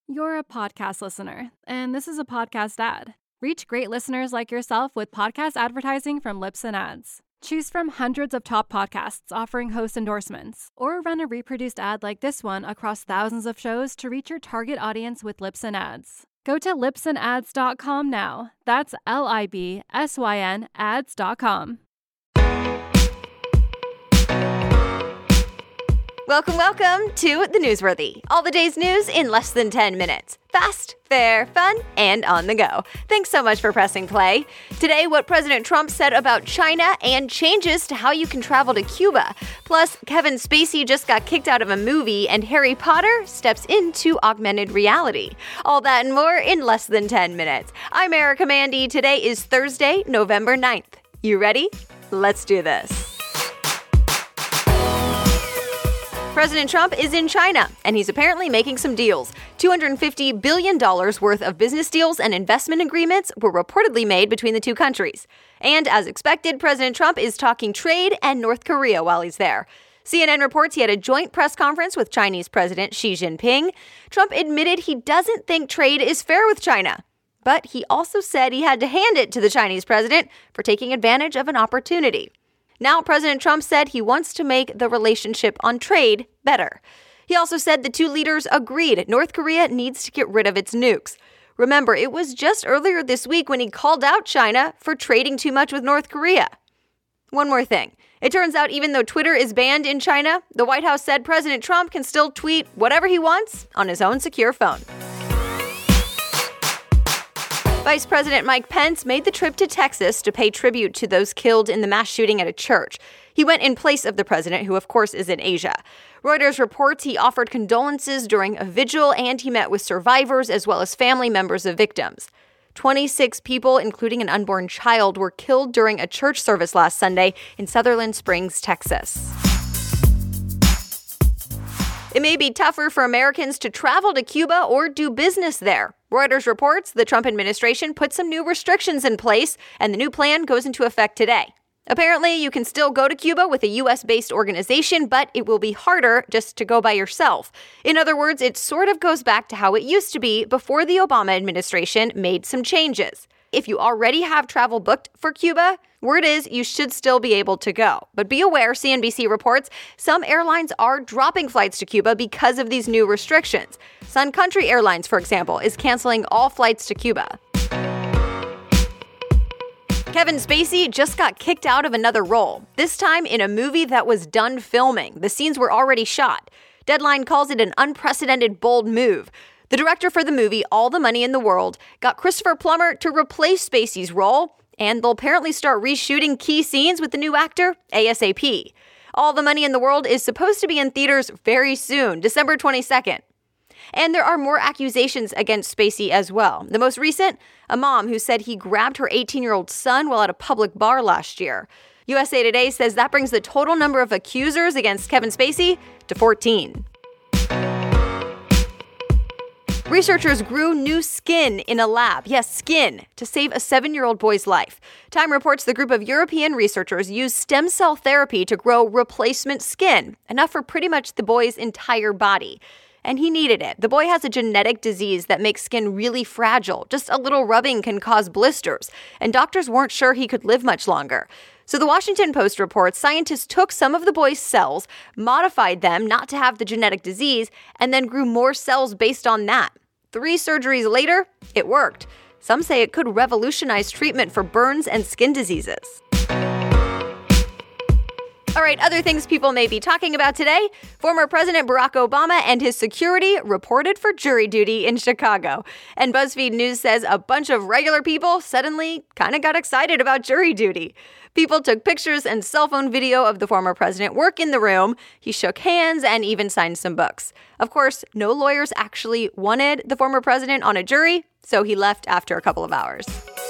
You're a podcast listener, and this is a podcast ad. Reach great listeners like yourself with podcast advertising from Libsyn Ads. Choose from hundreds of top podcasts offering host endorsements, or run a reproduced ad like this one across thousands of shows to reach your target audience with Libsyn Ads. Go to libsynads.com now. That's LIBSYN ads.com. Welcome to The Newsworthy. All the day's news in less than 10 minutes. Fast, fair, fun, and on the go. Thanks so much for pressing play. Today, what President Trump said about China and changes to how you can travel to Cuba. Plus, Kevin Spacey just got kicked out of a movie and Harry Potter steps into augmented reality. All that and more in less than 10 minutes. I'm Erica Mandy. Today is Thursday, November 9th. You ready? Let's do this. President Trump is in China, and he's apparently making some deals. $250 billion worth of business deals and investment agreements were reportedly made between the two countries. And as expected, President Trump is talking trade and North Korea while he's there. CNN reports he had a joint press conference with Chinese President Xi Jinping. Trump admitted he doesn't think trade is fair with China. But he also said he had to hand it to the Chinese president for taking advantage of an opportunity. Now, President Trump said he wants to make the relationship on trade better. He also said the two leaders agreed North Korea needs to get rid of its nukes. Remember, it was just earlier this week when he called out China for trading too much with North Korea. One more thing. It turns out even though Twitter is banned in China, the White House said President Trump can still tweet whatever he wants on his own secure phone. Vice President Mike Pence made the trip to Texas to pay tribute to those killed in the mass shooting at a church. He went in place of the president, who of course is in Asia. Reuters reports he offered condolences during a vigil and he met with survivors as well as family members of victims. 26 people, including an unborn child, were killed during a church service last Sunday in Sutherland Springs, Texas. It may be tougher for Americans to travel to Cuba or do business there. Reuters reports the Trump administration put some new restrictions in place, and the new plan goes into effect today. Apparently, you can still go to Cuba with a U.S.-based organization, but it will be harder just to go by yourself. In other words, it sort of goes back to how it used to be before the Obama administration made some changes. If you already have travel booked for Cuba, word is you should still be able to go. But be aware, CNBC reports, some airlines are dropping flights to Cuba because of these new restrictions. Sun Country Airlines, for example, is canceling all flights to Cuba. Kevin Spacey just got kicked out of another role, this time in a movie that was done filming. The scenes were already shot. Deadline calls it an unprecedented, bold move. The director for the movie, All the Money in the World, got Christopher Plummer to replace Spacey's role, and they'll apparently start reshooting key scenes with the new actor ASAP. All the Money in the World is supposed to be in theaters very soon, December 22nd. And there are more accusations against Spacey as well. The most recent, a mom who said he grabbed her 18-year-old son while at a public bar last year. USA Today says that brings the total number of accusers against Kevin Spacey to 14. Researchers grew new skin in a lab, yes, skin, to save a 7-year-old boy's life. Time reports the group of European researchers used stem cell therapy to grow replacement skin, enough for pretty much the boy's entire body. And he needed it. The boy has a genetic disease that makes skin really fragile. Just a little rubbing can cause blisters, and doctors weren't sure he could live much longer. So the Washington Post reports scientists took some of the boy's cells, modified them not to have the genetic disease, and then grew more cells based on that. 3 surgeries later, it worked. Some say it could revolutionize treatment for burns and skin diseases. All right, other things people may be talking about today. Former President Barack Obama and his security reported for jury duty in Chicago. And BuzzFeed News says a bunch of regular people suddenly kind of got excited about jury duty. People took pictures and cell phone video of the former president work in the room. He shook hands and even signed some books. Of course, no lawyers actually wanted the former president on a jury, so he left after a couple of hours.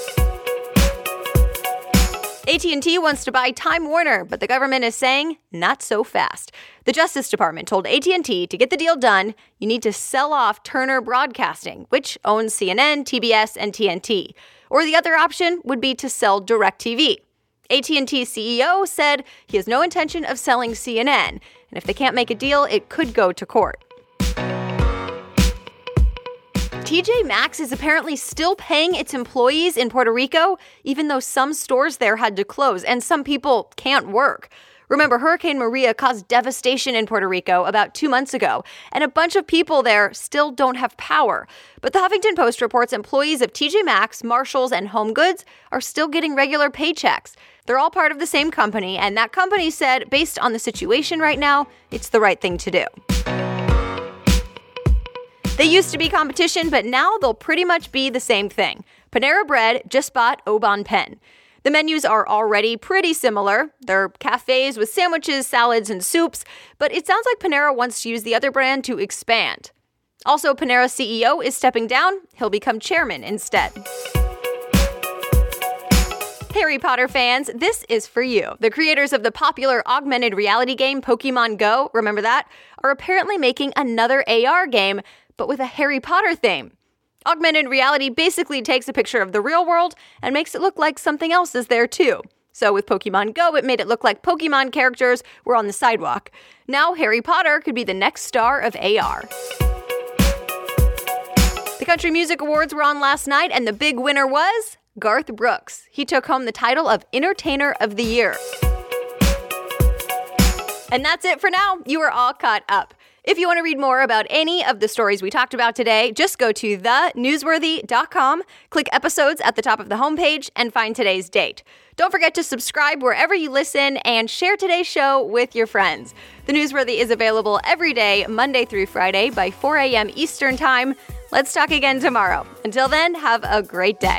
AT&T wants to buy Time Warner, but the government is saying not so fast. The Justice Department told AT&T to get the deal done, you need to sell off Turner Broadcasting, which owns CNN, TBS, and TNT. Or the other option would be to sell DirecTV. AT&T CEO said he has no intention of selling CNN, and if they can't make a deal, it could go to court. TJ Maxx is apparently still paying its employees in Puerto Rico, even though some stores there had to close and some people can't work. Remember, Hurricane Maria caused devastation in Puerto Rico about 2 months ago, and a bunch of people there still don't have power. But the Huffington Post reports employees of TJ Maxx, Marshalls, and HomeGoods are still getting regular paychecks. They're all part of the same company, and that company said, based on the situation right now, it's the right thing to do. They used to be competition, but now they'll pretty much be the same thing. Panera Bread just bought Au Bon Pain. The menus are already pretty similar. They're cafes with sandwiches, salads, and soups, but it sounds like Panera wants to use the other brand to expand. Also, Panera's CEO is stepping down. He'll become chairman instead. Harry Potter fans, this is for you. The creators of the popular augmented reality game Pokémon Go, remember that, are apparently making another AR game, but with a Harry Potter theme. Augmented reality basically takes a picture of the real world and makes it look like something else is there too. So with Pokémon Go, it made it look like Pokémon characters were on the sidewalk. Now Harry Potter could be the next star of AR. The Country Music Awards were on last night, and the big winner was Garth Brooks. He took home the title of Entertainer of the Year. And that's it for now. You are all caught up. If you want to read more about any of the stories we talked about today, just go to thenewsworthy.com, click episodes at the top of the homepage, and find today's date. Don't forget to subscribe wherever you listen and share today's show with your friends. The Newsworthy is available every day, Monday through Friday by 4 a.m. Eastern Time. Let's talk again tomorrow. Until then, have a great day.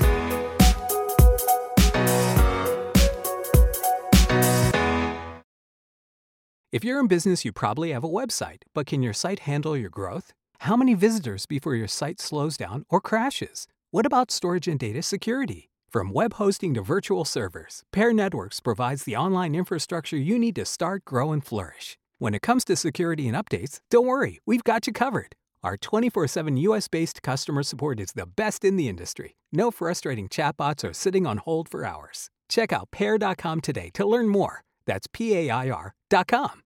If you're in business, you probably have a website, but can your site handle your growth? How many visitors before your site slows down or crashes? What about storage and data security? From web hosting to virtual servers, Pair Networks provides the online infrastructure you need to start, grow, and flourish. When it comes to security and updates, don't worry, we've got you covered. Our 24/7 US-based customer support is the best in the industry. No frustrating chatbots or sitting on hold for hours. Check out Pair.com today to learn more. That's PAIR.com.